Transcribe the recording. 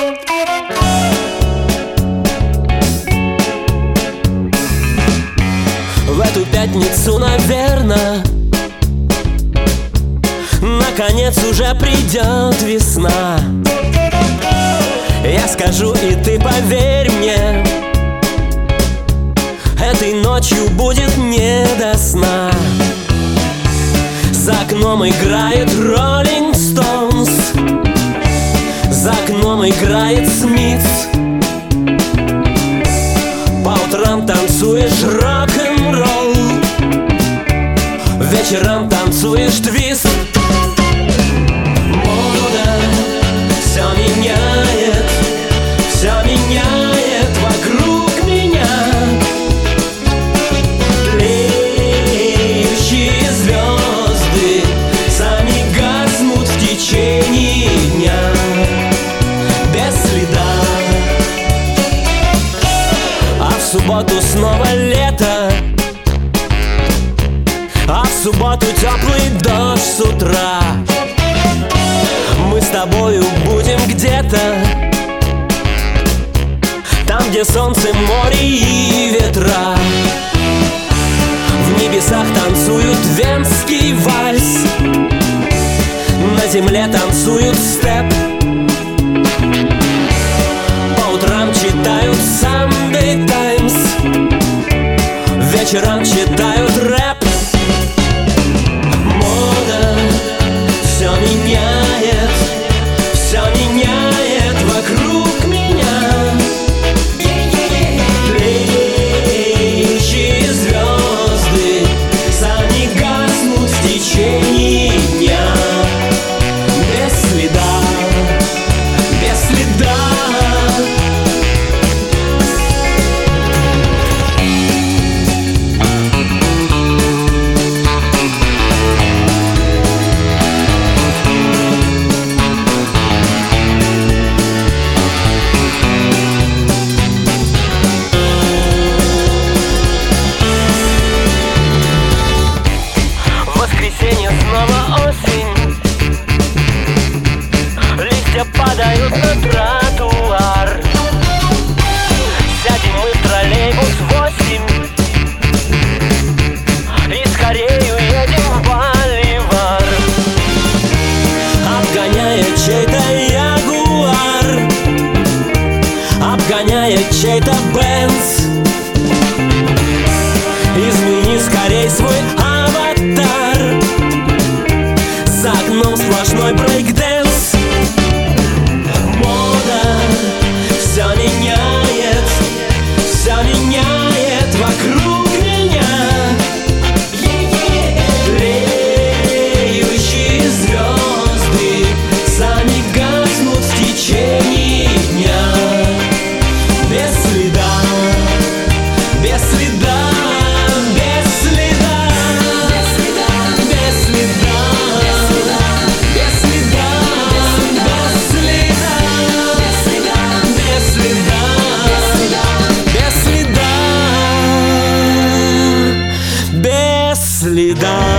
В эту пятницу, наверно, наконец уже придет весна. Я скажу, и ты поверь мне, этой ночью будет не до сна. За окном играет Rolling Stones, за окном играет Смитс. По утрам танцуешь рок-н-ролл, вечером танцуешь твист. Мода все меняет, все меняет вокруг меня. Тлеющие звезды сами гаснут в течение дня, без следа. А в субботу снова лето, а в субботу теплый дождь с утра. Мы с тобою будем где-то там, где солнце, море и ветра. В небесах танцуют венский вальс, на земле танцуют степ. По утрам читают Sunday Times, вечером читают рэп. Мода все меняет, все меняет вокруг меня. Тлеющие звезды сами гаснут в течение дня, без следа, без следа. Снова осень, листья падают на тротуар. Сядем мы в троллейбус 8 и скорее уедем в Боливар, обгоняя чей-то ягуар, обгоняя чей-то Бенц. Измени скорей свой аватар, за окном сплошной брейк-дэнс. Мода все меняет, все меняет вокруг меня. Тлеющие звезды сами гаснут в течение дня, без следа, без следа. Следа.